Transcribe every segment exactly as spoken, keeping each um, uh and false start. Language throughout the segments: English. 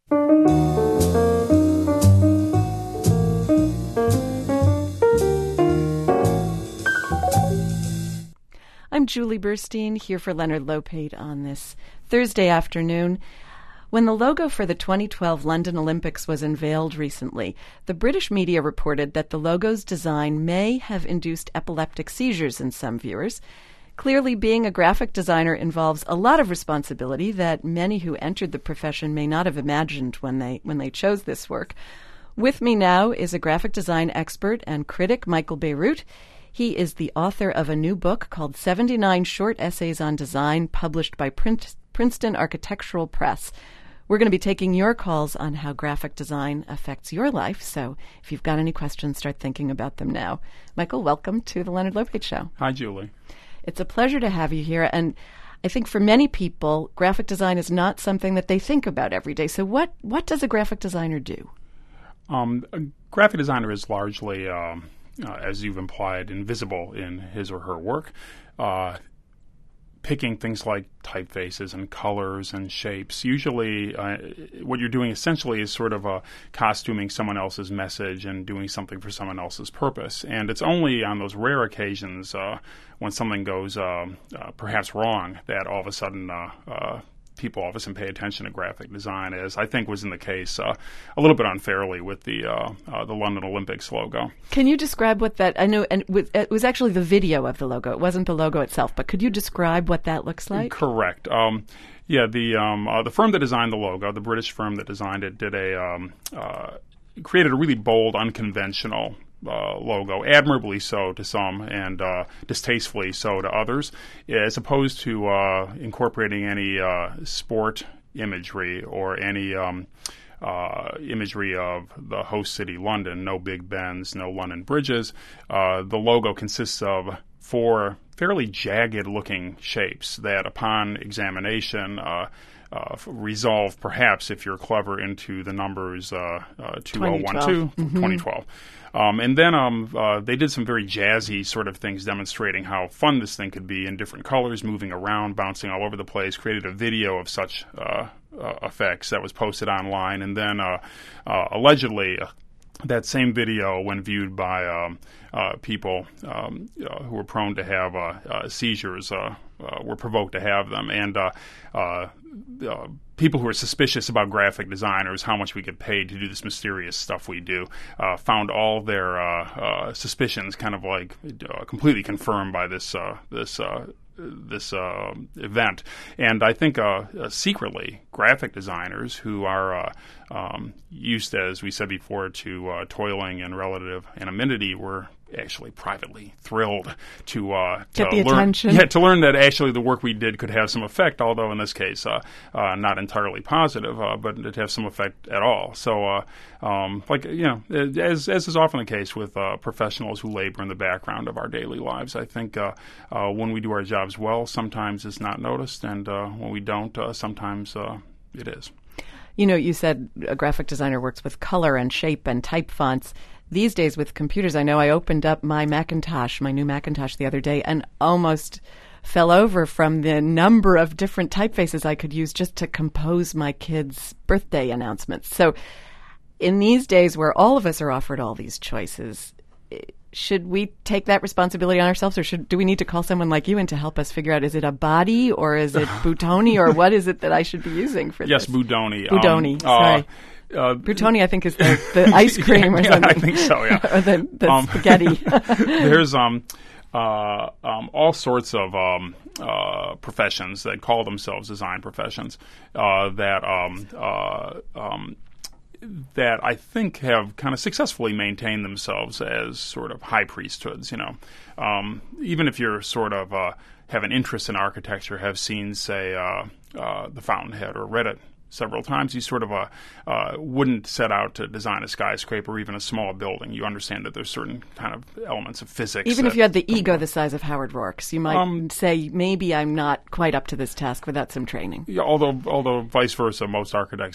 I'm Julie Burstein, here for Leonard Lopate on this Thursday afternoon. When the logo for the twenty twelve London Olympics was unveiled recently, the British media reported that the logo's design may have induced epileptic seizures in some viewers. Clearly, being a graphic designer involves a lot of responsibility that many who entered the profession may not have imagined when they when they chose this work. With me now is a graphic design expert and critic, Michael Bierut. He is the author of a new book called seventy-nine Short Essays on Design, published by Princeton Architectural Press. We're going to be taking your calls on how graphic design affects your life, so if you've got any questions, start thinking about them now. Michael, welcome to the Leonard Lopate Show. Hi, Julie. It's a pleasure to have you here, and I think for many people, graphic design is not something that they think about every day. So what, what does a graphic designer do? Um, a graphic designer is largely, um, uh, as you've implied, invisible in his or her work. Uh, picking things like typefaces and colors and shapes. Usually uh, what you're doing essentially is sort of uh, costuming someone else's message and doing something for someone else's purpose. And it's only on those rare occasions uh, when something goes uh, uh, perhaps wrong that all of a sudden uh, uh, people all of a sudden pay attention to graphic design, as I think was in the case uh, a little bit unfairly with the uh, uh, the London Olympics logo. Can you describe what that, I know, and it was actually the video of the logo. It wasn't the logo itself, but could you describe what that looks like? Correct. Um, yeah, the um, uh, the firm that designed the logo, the British firm that designed it, did a um, uh, created a really bold, unconventional Uh, logo, admirably so to some and uh, distastefully so to others, as opposed to uh, incorporating any uh, sport imagery or any um, uh, imagery of the host city, London. No Big Bens, no London bridges. Uh, the logo consists of four fairly jagged-looking shapes that, upon examination, uh, Uh, resolve, perhaps, if you're clever, into the numbers uh, uh, two thousand twelve, mm-hmm. twenty twelve. Um, and then um, uh, they did some very jazzy sort of things demonstrating how fun this thing could be in different colors, moving around, bouncing all over the place, created a video of such uh, uh, effects that was posted online. And then uh, uh, allegedly, uh, that same video, when viewed by um, uh, people um, uh, who were prone to have uh, uh, seizures, uh, uh, were provoked to have them. And uh, uh, uh, people who are suspicious about graphic designers, how much we get paid to do this mysterious stuff we do, uh, found all their uh, uh, suspicions kind of like uh, completely confirmed by this uh, this uh, this uh, event. And I think uh, uh, secretly, graphic designers who are uh, um, used, as we said before, to uh, toiling in relative anonymity were actually privately thrilled to uh, to get the learn, attention. Yeah, to learn that actually the work we did could have some effect, although in this case uh, uh, not entirely positive, uh, but to have some effect at all. So, uh, um, like you know, as as is often the case with uh, professionals who labor in the background of our daily lives, I think uh, uh, when we do our jobs well, sometimes it's not noticed, and uh, when we don't, uh, sometimes uh, it is. You know, you said a graphic designer works with color and shape and type fonts. These days with computers, I know I opened up my Macintosh, my new Macintosh the other day, and almost fell over from the number of different typefaces I could use just to compose my kids' birthday announcements. So in these days where all of us are offered all these choices, should we take that responsibility on ourselves, or should do we need to call someone like you in to help us figure out, is it a body or is it Budoni, or what is it that I should be using for yes, this? Yes, Budoni. Budoni, um, sorry. Uh, Uh, Brutoni, I think, is the, the ice cream or yeah, something. I think so, yeah. Or the, the um, spaghetti. There's um, uh, um, all sorts of um, uh, professions that call themselves design professions uh, that um, uh, um, that I think have kind of successfully maintained themselves as sort of high priesthoods. You know, um, even if you're sort of uh, have an interest in architecture, have seen, say, uh, uh, The Fountainhead or read it several times, you sort of uh, uh, wouldn't set out to design a skyscraper or even a small building. You understand that there's certain kind of elements of physics. Even that, if you had the ego the size of Howard Rourke's, you might um, say, maybe I'm not quite up to this task without some training. Yeah, although, although vice versa, most architects I,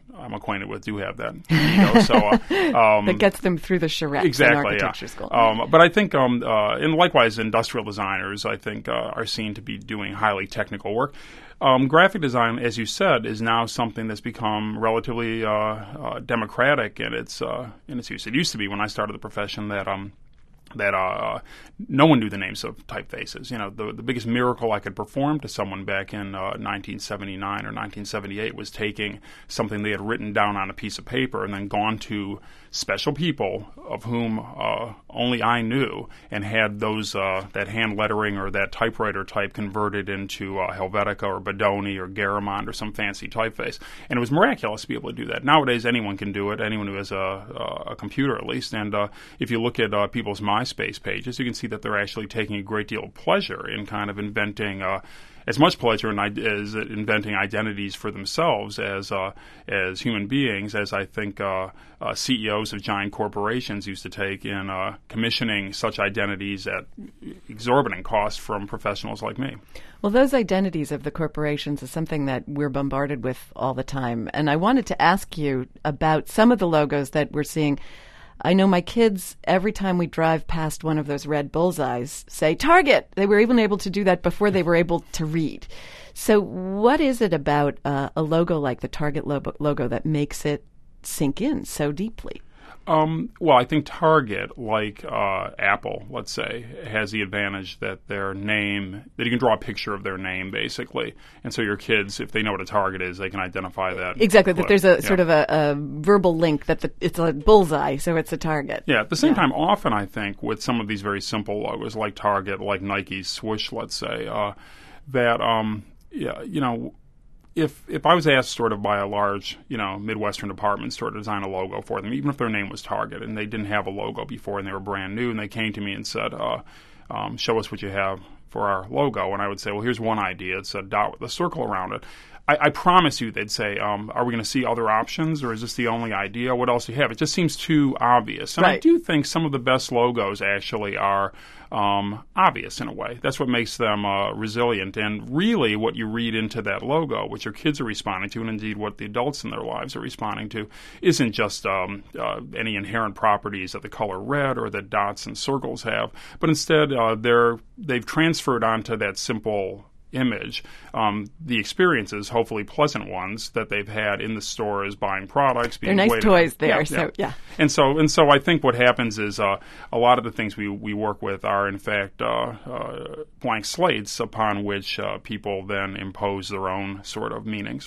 I'm acquainted with do have that. You know, so uh, um, that gets them through the charrettes exactly, in architecture yeah. school. Um, but I think, um, uh, and likewise, industrial designers, I think, uh, are seen to be doing highly technical work. Um, graphic design, as you said, is now something that's become relatively uh, uh, democratic in its uh, in its use. It used to be when I started the profession that um, that uh, no one knew the names of typefaces. You know, the the biggest miracle I could perform to someone back in uh, nineteen seventy-nine or nineteen seventy-eight was taking something they had written down on a piece of paper and then gone to special people of whom uh, only I knew and had those uh, that hand lettering or that typewriter type converted into uh, Helvetica or Bodoni or Garamond or some fancy typeface. And it was miraculous to be able to do that. Nowadays, anyone can do it, anyone who has a, a computer at least. And uh, if you look at uh, people's MySpace pages, you can see that they're actually taking a great deal of pleasure in kind of inventing uh, as much pleasure in as inventing identities for themselves as uh, as human beings as I think uh, uh, C E Os of giant corporations used to take in uh, commissioning such identities at exorbitant cost from professionals like me. Well, those identities of the corporations is something that we're bombarded with all the time. And I wanted to ask you about some of the logos that we're seeing. I know my kids, every time we drive past one of those red bullseyes, say, Target! They were even able to do that before they were able to read. So what is it about uh, a logo like the Target logo, logo that makes it sink in so deeply? Um, well, I think Target, like uh, Apple, let's say, has the advantage that their name, that you can draw a picture of their name, basically. And so your kids, if they know what a Target is, they can identify that. Exactly, that there's a yeah. sort of a, a verbal link that the, it's a bullseye, so it's a Target. Yeah, at the same yeah. time, often I think with some of these very simple logos, like Target, like Nike's swoosh, let's say, uh, that, um, yeah, you know, If if I was asked sort of by a large, you know, Midwestern department store to design a logo for them, even if their name was Target and they didn't have a logo before and they were brand new and they came to me and said, uh, um, show us what you have for our logo, and I would say, well, here's one idea. It's a dot with a circle around it. I, I promise you they'd say, um, are we going to see other options or is this the only idea? What else do you have? It just seems too obvious. And right. I do think some of the best logos actually are um, obvious in a way. That's what makes them uh, resilient. And really what you read into that logo, what your kids are responding to, and indeed what the adults in their lives are responding to, isn't just um, uh, any inherent properties that the color red or that dots and circles have, but instead uh, they're, they've transferred onto that simple image um, the experiences, hopefully pleasant ones, that they've had in the stores buying products. Being They're nice waited toys on. there, yeah, so yeah. yeah. And so, and so, I think what happens is uh, a lot of the things we, we work with are in fact uh, uh, blank slates upon which uh, people then impose their own sort of meanings.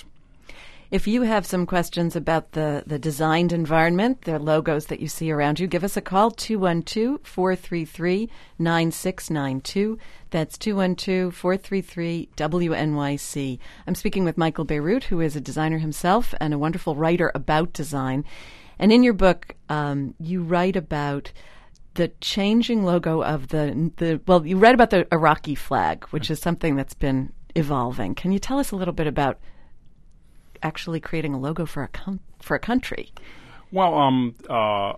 If you have some questions about the, the designed environment, the logos that you see around you, give us a call, two one two, four three three, nine six nine two. That's two one two, four three three, W N Y C. I'm speaking with Michael Bierut, who is a designer himself and a wonderful writer about design. And in your book, um, you write about the changing logo of the, the, well, you read about the Iraqi flag, which is something that's been evolving. Can you tell us a little bit about actually creating a logo for a com- for a country? Well, um, uh,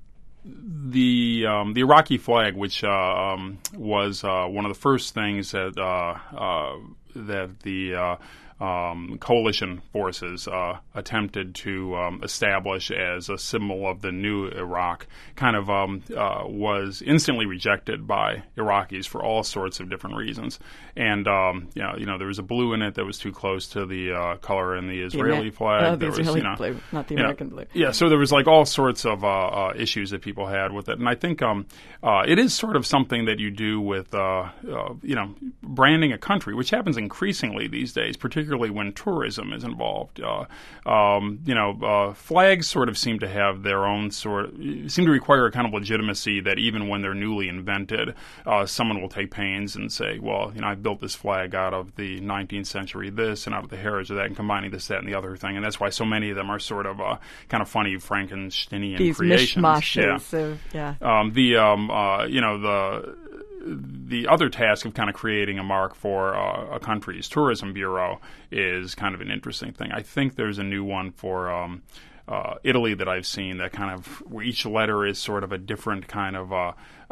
the um, the Iraqi flag, which uh, um, was uh, one of the first things that uh, uh, that the uh, um, coalition forces uh, attempted to um, establish as a symbol of the new Iraq, kind of um, uh, was instantly rejected by Iraqis for all sorts of different reasons. And um, you know, you know, there was a blue in it that was too close to the uh, color in the Israeli the flag. Oh, the there Israeli was, you know, blue, not the you know, American blue. Yeah, so there was like all sorts of uh, uh, issues that people had with it, and I think um, uh, it is sort of something that you do with uh, uh, you know, branding a country, which happens increasingly these days, particularly when tourism is involved. Uh, um, you know, uh, flags sort of seem to have their own sort, of, seem to require a kind of legitimacy that even when they're newly invented, uh, someone will take pains and say, well, you know, I built this flag out of the nineteenth century this and out of the heritage of that and combining this, that, and the other thing. And that's why so many of them are sort of uh, kind of funny Frankensteinian These creations. mishmashes yeah. of, yeah. Um, the, um, uh, you know, the... The other task of kind of creating a mark for uh, a country's tourism bureau is kind of an interesting thing. I think there's a new one for um, uh, Italy that I've seen that kind of where each letter is sort of a different kind of uh,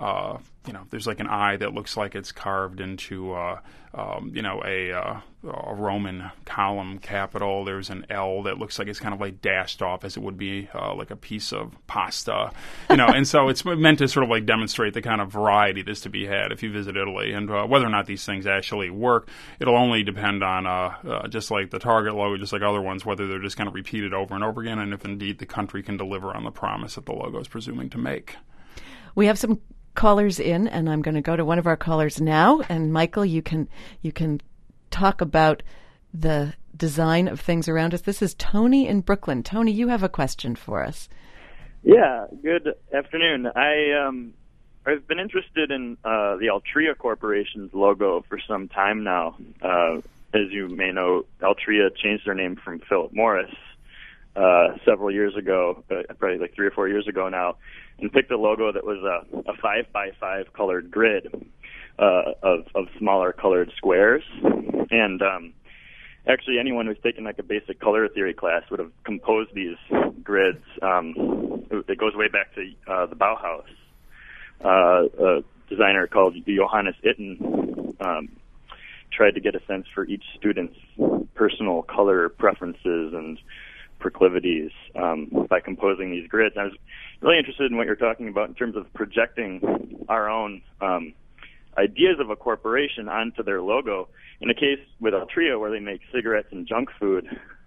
uh, you know, there's like an eye that looks like it's carved into, uh, um, you know, a, uh, a Roman column capital. There's an L that looks like it's kind of like dashed off as it would be uh, like a piece of pasta, you know. And so it's meant to sort of like demonstrate the kind of variety that's to be had if you visit Italy. And uh, whether or not these things actually work, it'll only depend on, uh, uh, just like the Target logo, just like other ones, whether they're just kind of repeated over and over again, and if indeed the country can deliver on the promise that the logo is presuming to make. We have some callers in, and I'm going to go to one of our callers now. And Michael, you can you can talk about the design of things around us. This is Tony in Brooklyn. Tony, you have a question for us. Yeah, good afternoon. I um I've been interested in uh, the Altria Corporation's logo for some time now. Uh, as you may know, Altria changed their name from Philip Morris uh, several years ago, uh, probably like three or four years ago now, and picked a logo that was a, a five by five colored grid uh, of, of smaller colored squares. And um, actually anyone who's taken like a basic color theory class would have composed these grids. Um, it, it goes way back to uh, the Bauhaus. Uh, a designer called Johannes Itten um, tried to get a sense for each student's personal color preferences and proclivities um, by composing these grids. I was really interested in what you're talking about in terms of projecting our own um, ideas of a corporation onto their logo. In a case with Altria where they make cigarettes and junk food,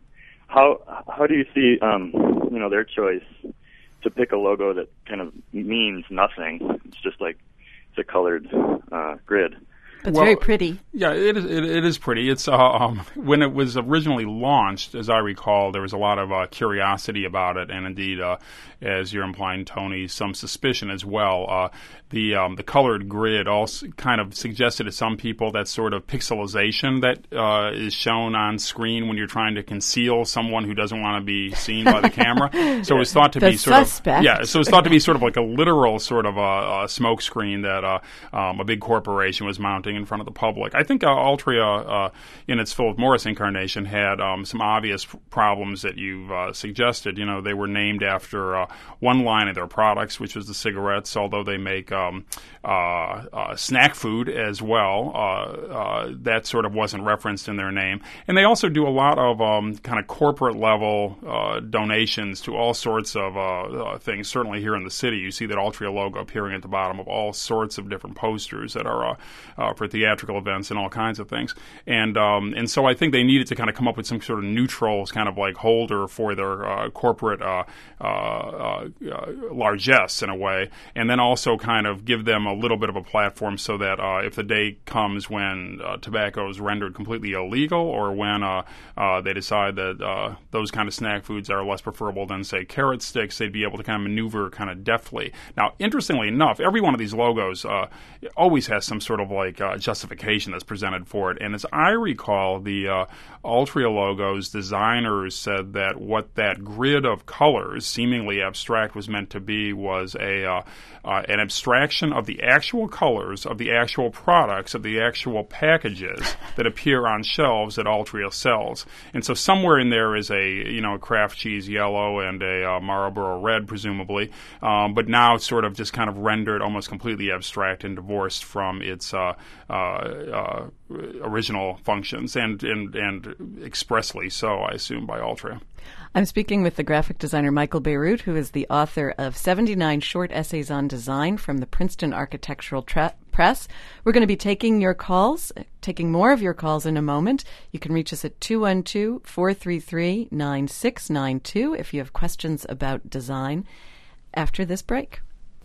how how do you see um, you know their choice to pick a logo that kind of means nothing? It's just like it's a colored uh, grid. It's well, very pretty. Yeah, it is. It, it is pretty. It's uh, um, when it was originally launched, as I recall, there was a lot of uh, curiosity about it, and indeed, uh, as you're implying, Tony, some suspicion as well. Uh, the um, the colored grid also kind of suggested to some people that sort of pixelization that uh, is shown on screen when you're trying to conceal someone who doesn't want to be seen by the camera. So it was thought to the be sort suspect. of yeah. So it was thought to be sort of like a literal sort of a, a smoke screen that uh, um, a big corporation was mounting in front of the public. I think uh, Altria, uh, in its Philip Morris incarnation, had um, some obvious p- problems that you've uh, suggested. You know, they were named after uh, one line of their products, which was the cigarettes, although they make um, uh, uh, snack food as well. Uh, uh, that sort of wasn't referenced in their name. And they also do a lot of um, kind of corporate level uh, donations to all sorts of uh, uh, things. Certainly here in the city, you see that Altria logo appearing at the bottom of all sorts of different posters that are uh, uh, for theatrical events and all kinds of things. And um, and so I think they needed to kind of come up with some sort of neutral kind of like holder for their uh, corporate uh, uh, uh, uh, largesse in a way, and then also kind of give them a little bit of a platform so that uh, if the day comes when uh, tobacco is rendered completely illegal, or when uh, uh, they decide that uh, those kind of snack foods are less preferable than, say, carrot sticks, they'd be able to kind of maneuver kind of deftly. Now, interestingly enough, every one of these logos uh, always has some sort of like uh, justification that's presented for it. And as I recall, the uh, Altria logo's designers said that what that grid of colors, seemingly abstract, was meant to be was a uh, uh, an abstraction of the actual colors of the actual products of the actual packages that appear on shelves that Altria sells. And so somewhere in there is a you know a Kraft cheese yellow and a uh, Marlboro red, presumably, um, but now it's sort of just kind of rendered almost completely abstract and divorced from its uh, uh, uh, original functions, and, and and expressly so, I assume, by Altria. I'm speaking with the graphic designer Michael Bierut, who is the author of seventy-nine short essays on design from the Princeton Architectural Tra- Press. We're going to be taking your calls, taking more of your calls in a moment. You can reach us at two one two, four three three, nine six nine two if you have questions about design after this break.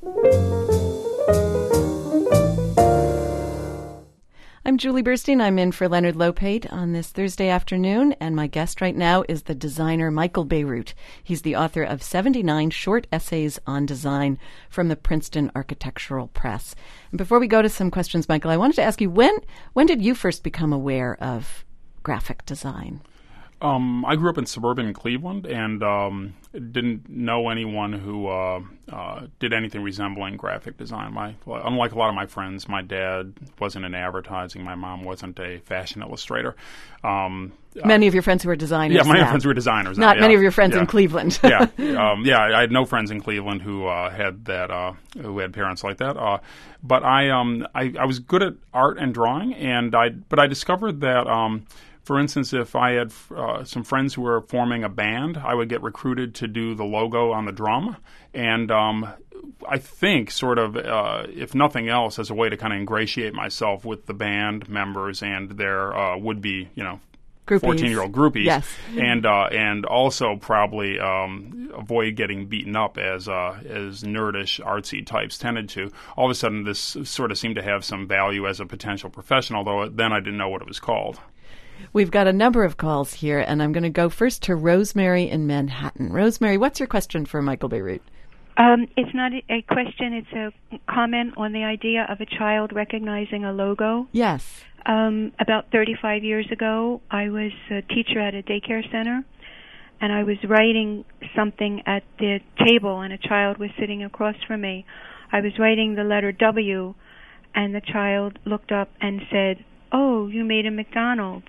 I'm Julie Burstein. I'm in for Leonard Lopate on this Thursday afternoon, and my guest right now is the designer Michael Bierut. He's the author of seventy-nine short essays on design from the Princeton Architectural Press. And before we go to some questions, Michael, I wanted to ask you, when when did you first become aware of graphic design? Um, I grew up in suburban Cleveland and um, didn't know anyone who uh, uh, did anything resembling graphic design. My, unlike a lot of my friends, my dad wasn't in advertising. My mom wasn't a fashion illustrator. Um, many of your friends who were designers. Yeah, many now. of friends who were designers. Not now, many yeah. of your friends yeah. in Cleveland. yeah, um, yeah. I had no friends in Cleveland who uh, had that, uh, who had parents like that. Uh, but I, um, I, I was good at art and drawing, and I, but I discovered that. Um, For instance, if I had uh, some friends who were forming a band, I would get recruited to do the logo on the drum. And um, I think sort of, uh, if nothing else, as a way to kind of ingratiate myself with the band members and their uh, would-be, you know, fourteen-year-old groupies. Yes. And uh, and also probably um, avoid getting beaten up as uh, as nerdish, artsy types tended to. All of a sudden, this sort of seemed to have some value as a potential profession, although then I didn't know what it was called. We've got a number of calls here, and I'm going to go first to Rosemary in Manhattan. Rosemary, what's your question for Michael Bierut? Um, it's not a question, it's a comment on the idea of a child recognizing a logo. Yes. Um, about thirty-five years ago, I was a teacher at a daycare center, and I was writing something at the table, and a child was sitting across from me. I was writing the letter W, and the child looked up and said, "Oh, you made a McDonald's."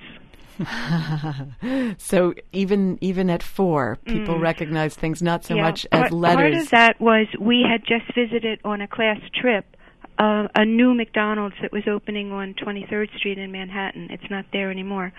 So even even at four, people mm. recognize things not so yeah, much part, as letters. Part of that was we had just visited on a class trip uh, a new McDonald's that was opening on twenty-third Street in Manhattan. It's not there anymore.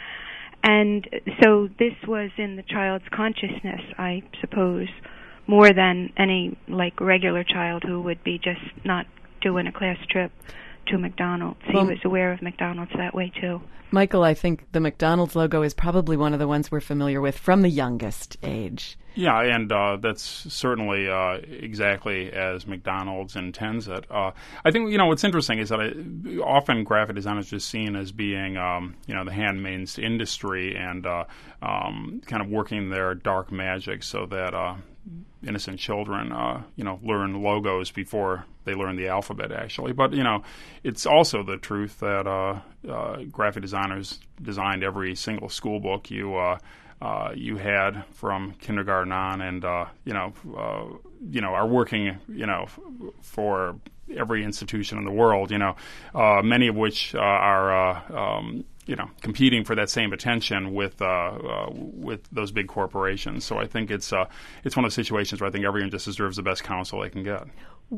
And so this was in the child's consciousness, I suppose, more than any like regular child who would be just not doing a class trip to McDonald's. Well, he was aware of McDonald's that way, too. Michael, I think the McDonald's logo is probably one of the ones we're familiar with from the youngest age. Yeah, and uh, that's certainly uh, exactly as McDonald's intends it. Uh, I think, you know, what's interesting is that I, often graphic design is just seen as being, um, you know, the handmaid's industry and uh, um, kind of working their dark magic so that uh, innocent children, uh, you know, learn logos before they learn the alphabet, actually. But, you know, it's also the truth that uh, uh, graphic designers designed every single school book you uh, uh, you had from kindergarten on, and uh, you know, uh, you know, are working, you know, f- for every institution in the world. You know, uh, many of which uh, are. Uh, um, you know, competing for that same attention with uh, uh, with those big corporations. So I think it's uh, it's one of those situations where I think everyone just deserves the best counsel they can get.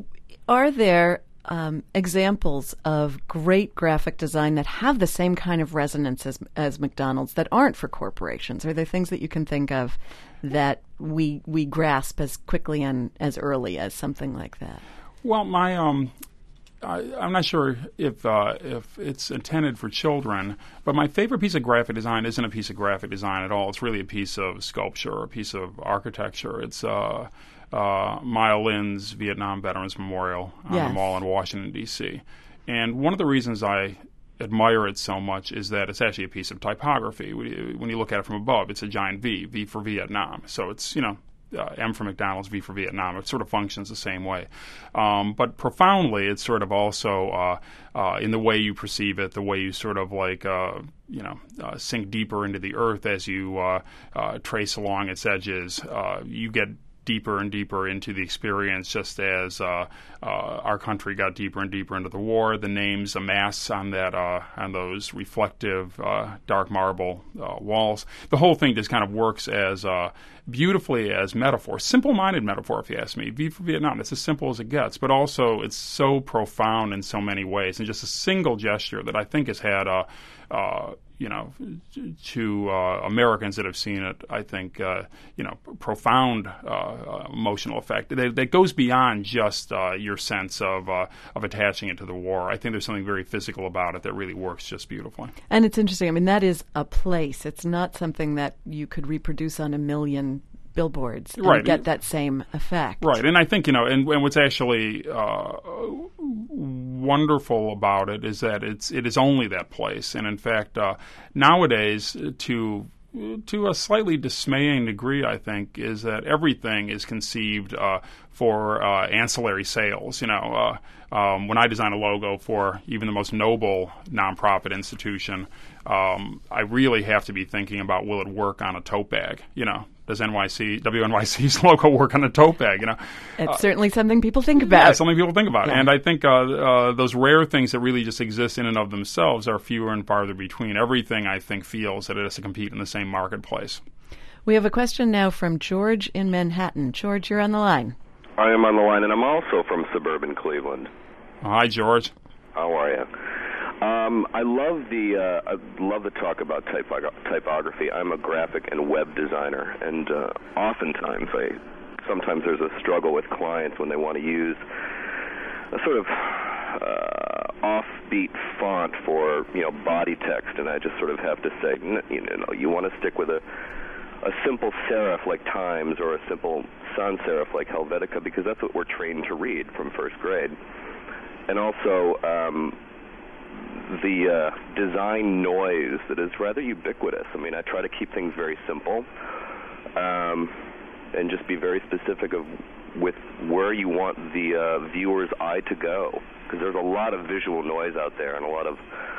Are there um, examples of great graphic design that have the same kind of resonance as, as McDonald's that aren't for corporations? Are there things that you can think of that we we grasp as quickly and as early as something like that? Well, my um. I, I'm not sure if uh, if it's intended for children, but my favorite piece of graphic design isn't a piece of graphic design at all. It's really a piece of sculpture, or a piece of architecture. It's uh, uh, Maya Lin's Vietnam Veterans Memorial on yes. the Mall in Washington, D C And one of the reasons I admire it so much is that it's actually a piece of typography. When you look at it from above, it's a giant V, V for Vietnam. So it's, you know, Uh, M for McDonald's, V for Vietnam. It sort of functions the same way. Um, but profoundly, it's sort of also uh, uh, in the way you perceive it, the way you sort of like, uh, you know, uh, sink deeper into the earth as you uh, uh, trace along its edges. Uh, you get deeper and deeper into the experience, just as uh, uh, our country got deeper and deeper into the war. The names amass on that uh, on those reflective uh, dark marble uh, walls. The whole thing just kind of works as uh, beautifully as metaphor, simple-minded metaphor, if you ask me. V for Vietnam, it's as simple as it gets, but also it's so profound in so many ways, and just a single gesture that I think has had a uh, you know, to uh, Americans that have seen it, I think, uh, you know, profound uh, emotional effect that, that goes beyond just uh, your sense of uh, of attaching it to the war. I think there's something very physical about it that really works just beautifully. And it's interesting. I mean, that is a place. It's not something that you could reproduce on a million billboards and right. get that same effect. Right. And I think, you know, and, and what's actually uh, wonderful about it is that it's it is only that place. And in fact, uh, nowadays, to to a slightly dismaying degree, I think, is that everything is conceived uh, for uh, ancillary sales. You know, uh, um, when I design a logo for even the most noble nonprofit institution, um, I really have to be thinking about, will it work on a tote bag? You know, does N Y C W N Y C's logo work on a tote bag? You know, it's uh, certainly something people think about. Yeah, something people think about, yeah. and I think uh, uh, those rare things that really just exist in and of themselves are fewer and farther between. Everything, I think, feels that it has to compete in the same marketplace. We have a question now from George in Manhattan. George, you're on the line. I am on the line, and I'm also from suburban Cleveland. Hi, George. How are you? Um, I love the uh, I love the talk about typo- typography. I'm a graphic and web designer, and uh, oftentimes, I sometimes there's a struggle with clients when they want to use a sort of uh, offbeat font for you know body text, and I just sort of have to say, you know, you want to stick with a a simple serif like Times or a simple sans serif like Helvetica, because that's what we're trained to read from first grade. And also um, the uh, design noise that is rather ubiquitous. I mean, I try to keep things very simple um, and just be very specific of with where you want the uh, viewer's eye to go, because there's a lot of visual noise out there and a lot of,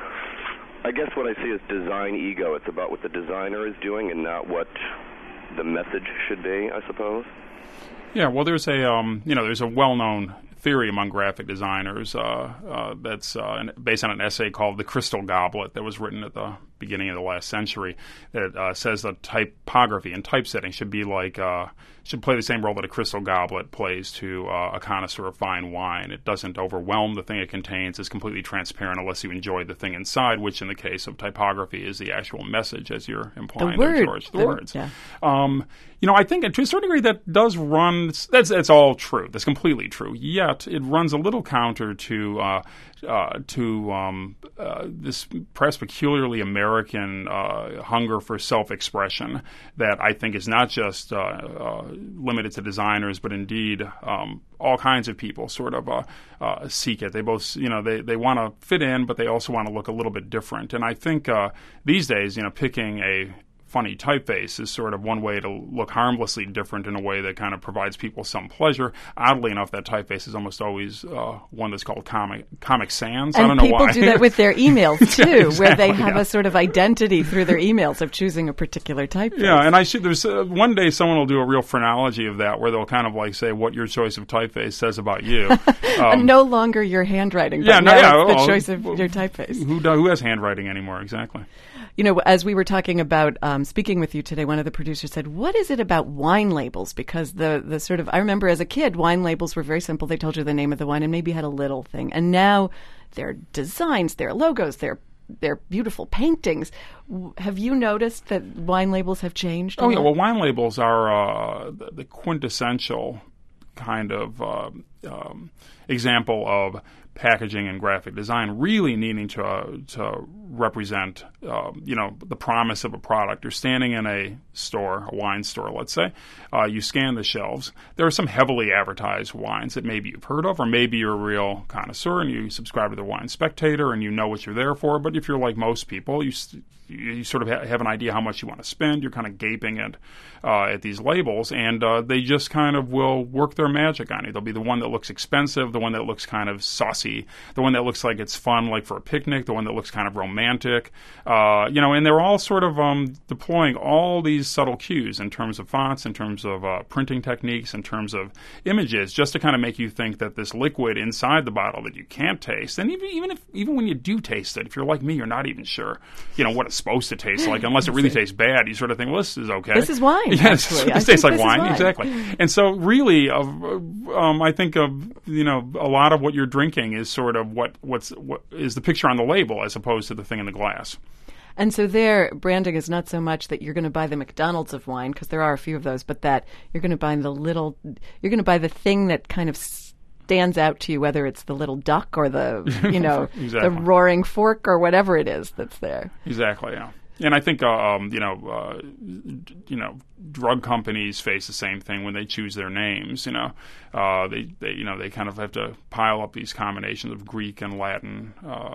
I guess what I see is design ego. It's about what the designer is doing and not what the message should be, I suppose. Yeah, well, there's a um, you know, there's a well-known theory among graphic designers uh, uh, that's uh, based on an essay called "The Crystal Goblet" that was written at the beginning of the last century. That uh, says that typography and typesetting should be like uh, should play the same role that a crystal goblet plays to uh, a connoisseur of fine wine. It doesn't overwhelm the thing it contains. It's completely transparent unless you enjoy the thing inside, which in the case of typography is the actual message, as you're implying, the word, there, George. The, the words. Yeah. Um, you know, I think to a certain degree that does run. That's that's all true. That's completely true. Yet it runs a little counter to uh, uh, to um, uh, this perhaps peculiarly American uh, hunger for self-expression that I think is not just uh, uh, limited to designers, but indeed um, all kinds of people sort of uh, uh, seek it. They both, you know, they, they want to fit in, but they also want to look a little bit different. And I think uh, these days, you know, picking a funny typeface is sort of one way to look harmlessly different in a way that kind of provides people some pleasure. Oddly enough, that typeface is almost always uh, one that's called Comic Comic Sans. And I don't know people why. do that with their emails too, yeah, exactly, where they have yeah. a sort of identity through their emails of choosing a particular typeface. Yeah, and I should. There's uh, one day someone will do a real phrenology of that, where they'll kind of like say what your choice of typeface says about you. Um, no longer your handwriting, but yeah, no, now yeah, it's the well, choice of well, your typeface. Who do, who has handwriting anymore? Exactly. You know, as we were talking about um, speaking with you today, one of the producers said, what is it about wine labels? Because the, the sort of, I remember as a kid, wine labels were very simple. They told you the name of the wine and maybe had a little thing. And now they're designs, they're logos, they're they're beautiful paintings. W- Have you noticed that wine labels have changed? Oh, a yeah. lot? Well, wine labels are uh, the, the quintessential kind of uh, um, example of packaging and graphic design really needing to uh, to represent, uh, you know, the promise of a product. You're standing in a store, a wine store, let's say. Uh, you scan the shelves. There are some heavily advertised wines that maybe you've heard of, or maybe you're a real connoisseur and you subscribe to the Wine Spectator and you know what you're there for. But if you're like most people, you st- you sort of ha- have an idea how much you want to spend. You're kind of gaping at uh, at these labels, and uh, they just kind of will work their magic on you. They'll be the one that looks expensive, the one that looks kind of saucy, the one that looks like it's fun, like for a picnic, the one that looks kind of romantic, uh, you know, and they're all sort of um, deploying all these subtle cues in terms of fonts, in terms of uh, printing techniques, in terms of images, just to kind of make you think that this liquid inside the bottle that you can't taste, and even even if even when you do taste it, if you're like me, you're not even sure, you know, what it's supposed to taste like, unless it really tastes bad. You sort of think, well, this is okay. This is wine. Yes, actually. this I tastes like this wine. wine, exactly. And so, really, uh, um, I think of you know a lot of what you're drinking is sort of what what's what is the picture on the label as opposed to the thing in the glass. And so there, branding is not so much that you're going to buy the McDonald's of wine, because there are a few of those, but that you're going to buy the little, you're going to buy the thing that kind of stands out to you, whether it's the little duck or the, you know, exactly. the roaring fork or whatever it is that's there. Exactly, yeah. And I think, uh, um, you know, uh, you know, drug companies face the same thing when they choose their names. You know, uh, they, they, you know, they kind of have to pile up these combinations of Greek and Latin uh,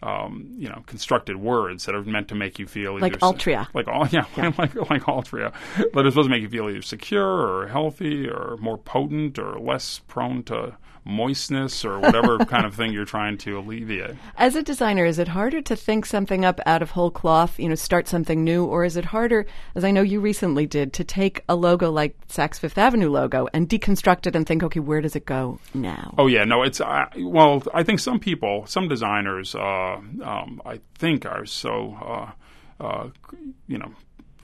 um, you know, constructed words that are meant to make you feel like either Altria. Se- like all, yeah, yeah. like like Altria, but it's supposed to make you feel either secure or healthy or more potent or less prone to moistness or whatever kind of thing you're trying to alleviate. As a designer, is it harder to think something up out of whole cloth, you know, start something new, or is it harder, as I know you recently did, to take a logo like Saks Fifth Avenue logo and deconstruct it and think, okay, where does it go now? Oh yeah, no, it's uh, well, I think some people, some designers, uh, um, I think are so, uh, uh, you know,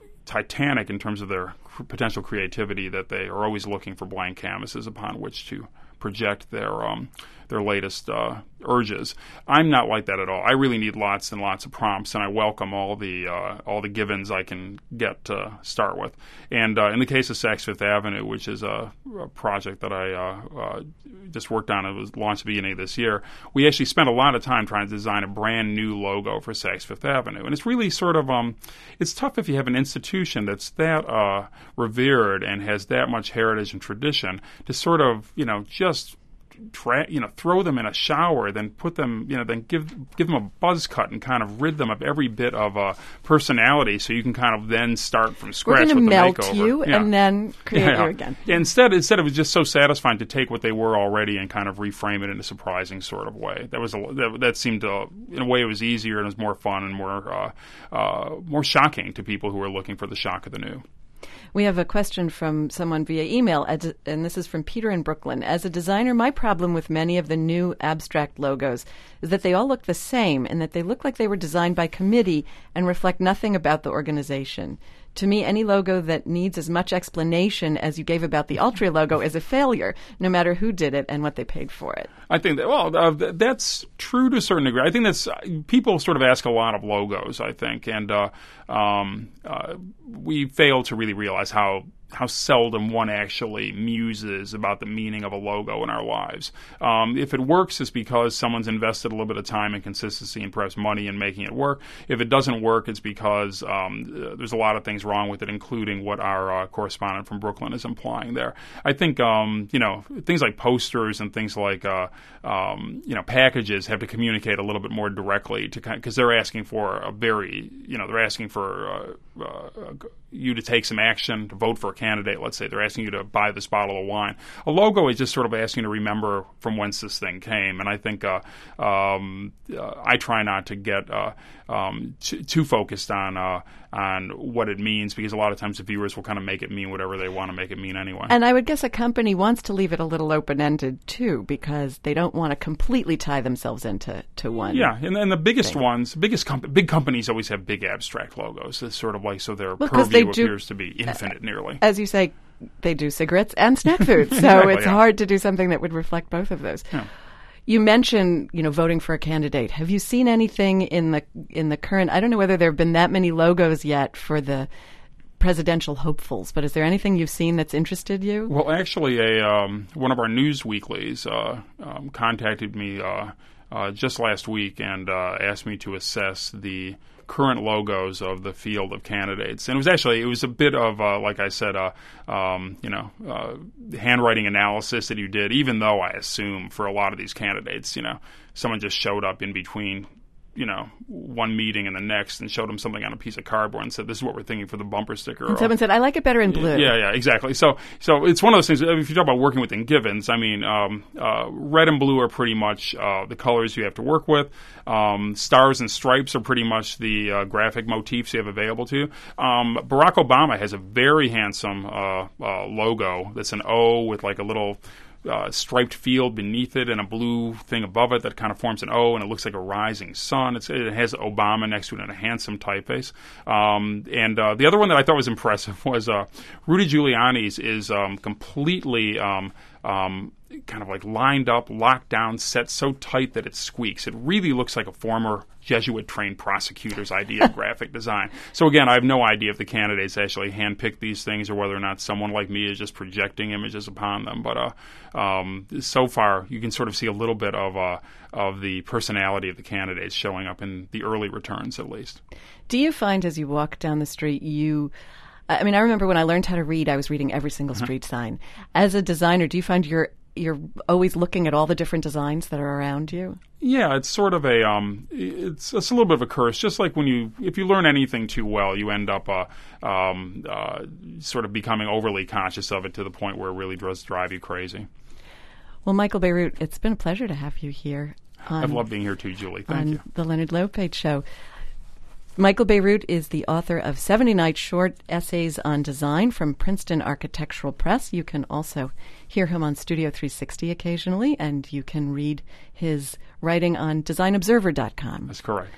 titanic in terms of their potential creativity that they are always looking for blank canvases upon which to project their um, their latest uh, urges. I'm not like that at all. I really need lots and lots of prompts, and I welcome all the uh, all the givens I can get to start with. And uh, in the case of Saks Fifth Avenue, which is a, a project that I uh, uh, just worked on, it was launched at the beginning of this year, we actually spent a lot of time trying to design a brand new logo for Saks Fifth Avenue. And it's really sort of, um, it's tough if you have an institution that's that uh, revered and has that much heritage and tradition to sort of, you know, just Tra- you know, throw them in a shower, then put them, you know, then give give them a buzz cut and kind of rid them of every bit of uh, personality, so you can kind of then start from scratch We're with the melt makeover. you yeah. and then create yeah, yeah. you again. Yeah, instead, instead, it was just so satisfying to take what they were already and kind of reframe it in a surprising sort of way. That was a, that, that seemed to, in a way, it was easier and it was more fun and more uh, uh, more shocking to people who were looking for the shock of the new. We have a question from someone via email, and this is from Peter in Brooklyn. As a designer, my problem with many of the new abstract logos is that they all look the same and that they look like they were designed by committee and reflect nothing about the organization. To me, any logo that needs as much explanation as you gave about the Altria logo is a failure, no matter who did it and what they paid for it. I think that, well, uh, th- that's true to a certain degree. I think that's, uh, people sort of ask a lot of logos, I think, and uh, um, uh, we fail to really realize how how seldom one actually muses about the meaning of a logo in our lives. Um, if it works, it's because someone's invested a little bit of time and consistency and perhaps money in making it work. If it doesn't work, it's because um, there's a lot of things wrong with it, including what our uh, correspondent from Brooklyn is implying there. I think, um, you know, things like posters and things like, uh, um, you know, packages have to communicate a little bit more directly to because they're asking for a very, you know, they're asking for uh, uh, you to take some action, to vote for a candidate, let's say. They're asking you to buy this bottle of wine. A logo is just sort of asking you to remember from whence this thing came. And I think uh, um, uh, I try not to get uh, um, t- too focused on uh, on what it means, because a lot of times the viewers will kind of make it mean whatever they want to make it mean anyway. And I would guess a company wants to leave it a little open-ended, too, because they don't want to completely tie themselves into to one. Yeah, and, and the biggest thing. ones, biggest com- big companies always have big abstract logos. It's sort of like, so their well, purview they do, appears to be infinite, uh, nearly. As you say, they do cigarettes and snack foods, so exactly, it's yeah. hard to do something that would reflect both of those. Yeah. You mentioned, you know, voting for a candidate. Have you seen anything in the in the current? I don't know whether there have been that many logos yet for the presidential hopefuls, but is there anything you've seen that's interested you? Well, actually, a um, one of our news weeklies uh, um, contacted me uh, uh, just last week and uh, asked me to assess the current logos of the field of candidates. And it was actually, it was a bit of, uh, like I said, uh, um, you know, uh, handwriting analysis that you did, even though I assume for a lot of these candidates, you know, someone just showed up in between, you know, one meeting and the next and showed them something on a piece of cardboard and said, this is what we're thinking for the bumper sticker. And someone said, I like it better in blue. Yeah, yeah, exactly. So so it's one of those things, if you talk about working within givens, I mean, um, uh, red and blue are pretty much uh, the colors you have to work with. Um, stars and stripes are pretty much the uh, graphic motifs you have available to you. Um, Barack Obama has a very handsome uh, uh, logo that's an O with like a little Uh, striped field beneath it and a blue thing above it that kind of forms an O, and it looks like a rising sun. It's, it has Obama next to it in a handsome typeface. Um, and uh, the other one that I thought was impressive was uh, Rudy Giuliani's is um, completely um, um, kind of like lined up, locked down, set so tight that it squeaks. It really looks like a former Jesuit-trained prosecutor's idea of graphic design. So again, I have no idea if the candidates actually handpicked these things or whether or not someone like me is just projecting images upon them. But uh, um, so far, you can sort of see a little bit of uh, of the personality of the candidates showing up in the early returns, at least. Do you find as you walk down the street, you... I mean, I remember when I learned how to read, I was reading every single street uh-huh. sign. As a designer, do you find you're you're always looking at all the different designs that are around you? Yeah, it's sort of a um, it's it's a little bit of a curse. Just like when you if you learn anything too well, you end up uh, um, uh, sort of becoming overly conscious of it to the point where it really does drive you crazy. Well, Michael Bierut, it's been a pleasure to have you here. On, I've loved being here too, Julie. Thank on you. The Leonard Lopate Show. Michael Bierut is the author of seventy-nine short essays on design from Princeton Architectural Press. You can also hear him on Studio three sixty occasionally, and you can read his writing on design observer dot com. That's correct.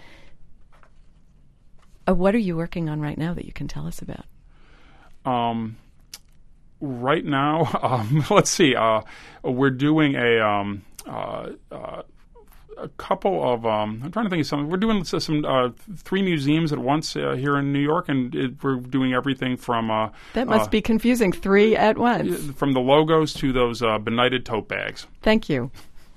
Uh, what are you working on right now that you can tell us about? Um, right now, um, let's see. Uh, we're doing a um, uh, uh, a couple of. Um, I'm trying to think of something. We're doing some uh, three museums at once uh, here in New York, and it, we're doing everything from. Uh, that must uh, be confusing. Three at once. From the logos to those uh, benighted tote bags. Thank you.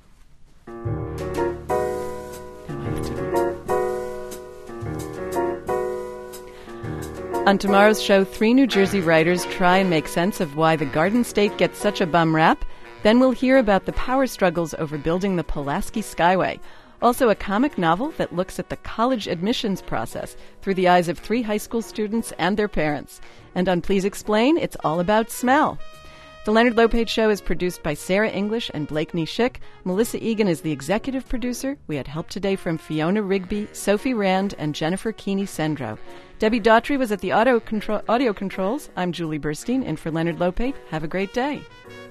On tomorrow's show, three New Jersey writers try and make sense of why the Garden State gets such a bum rap. Then we'll hear about the power struggles over building the Pulaski Skyway. Also, a comic novel that looks at the college admissions process through the eyes of three high school students and their parents. And on Please Explain, it's all about smell. The Leonard Lopate Show is produced by Sarah English and Blakeney Schick. Melissa Egan is the executive producer. We had help today from Fiona Rigby, Sophie Rand, and Jennifer Keeney-Sendro. Debbie Daughtry was at the audio, control, audio controls. I'm Julie Burstein, in for Leonard Lopate. Have a great day.